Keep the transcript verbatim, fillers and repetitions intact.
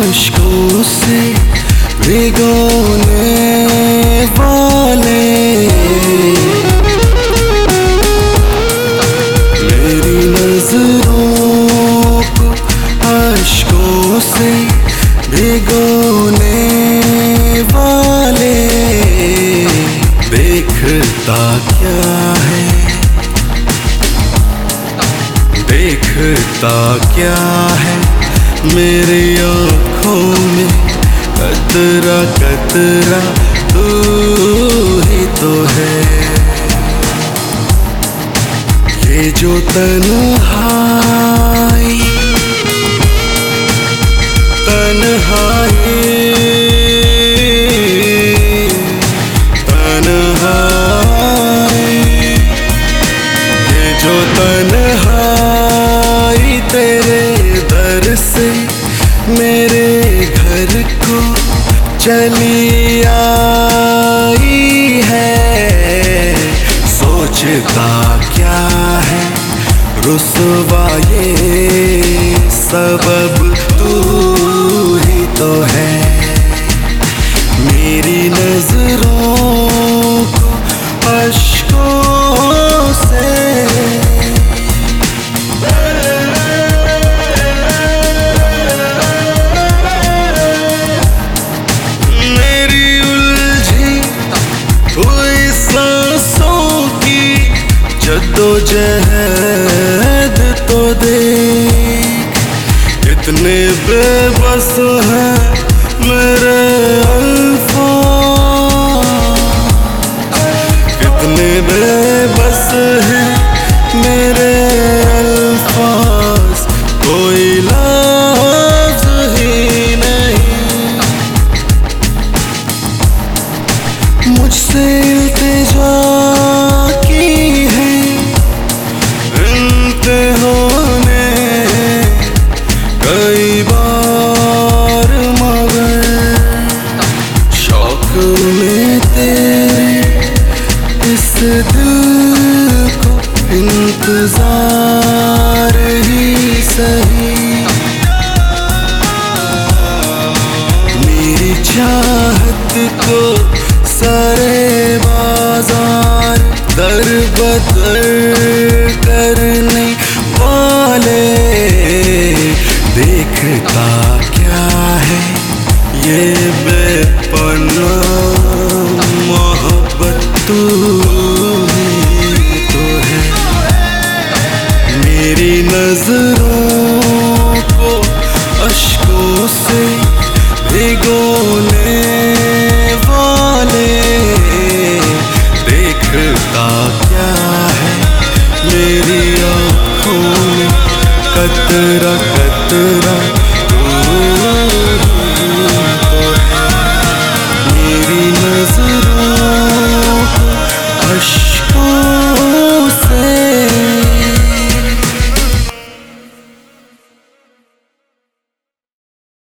अश्कों से भिगोने वाले, मेरी नजरों को अश्कों से भिगोने वाले। देखता क्या है, देखता क्या है मेरी आँखों में, कतरा कतरा तू ही तो है। ये जो तन्हाई तन्हाई तन्हाई, ये जो तन्हाई तेरे दर से मेरे घर को चली आई है। सोचता क्या है रुसवा ये सबब तू ही तो है। मेरी नजरों को अश्कों से मेरी उलझी हुई सांसों की जद्दोजहद तो देख, कितने बेबस हैं मेरे अल्फाज, कितने बेबस हैं मेरे अल्फाज, कोई लफ्ज़ ही नहीं। मुझसे इल्तिजा की है इंतहां ने कई बार, मगर शौक में तेरे इस दिल को इंतजार ही सही। मेरी चाहत को सारे बाजार दर बदर करने वाले। देखता क्या है ये बेपनाह मोहब्बत तू ही तो है। मेरी नजरों को अश्कों से भिगोने वाले। देखता क्या है मेरी आँखों में, कतरा कतरा तू